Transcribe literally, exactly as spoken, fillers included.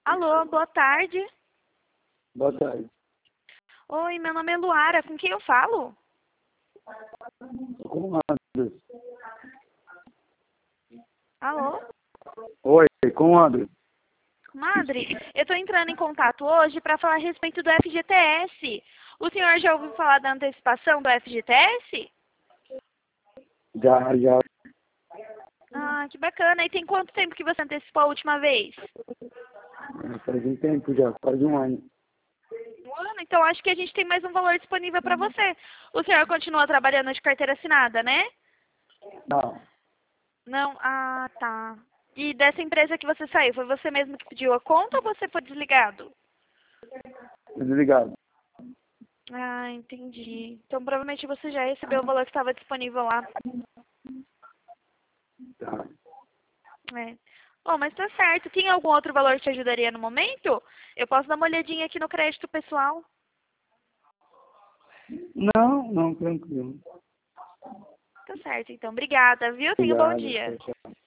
Alô, boa tarde. Boa tarde. Oi, meu nome é Luara. Com quem eu falo? Com o André. Alô? Oi, com o André. Madre, eu estou entrando em contato hoje para falar a respeito do F G T S. O senhor já ouviu falar da antecipação do F G T S? Já, já. Ah, que bacana. E tem quanto tempo que você antecipou a última vez? Faz um tempo já, quase um ano. Um ano? Então acho que a gente tem mais um valor disponível para você. O senhor continua trabalhando de carteira assinada, né? Não, Não? Ah, tá. E dessa empresa que você saiu, foi você mesmo que pediu a conta ou você foi desligado? desligado. Ah, entendi. Então provavelmente você já recebeu o valor que estava disponível lá. Tá. É. Bom, mas tá certo. Tem algum outro valor que te ajudaria no momento? Eu posso dar uma olhadinha aqui no crédito pessoal. Não, não, tranquilo. Tá certo, então. Obrigada, viu? Tenha um bom Obrigado. dia. Tchau, tchau.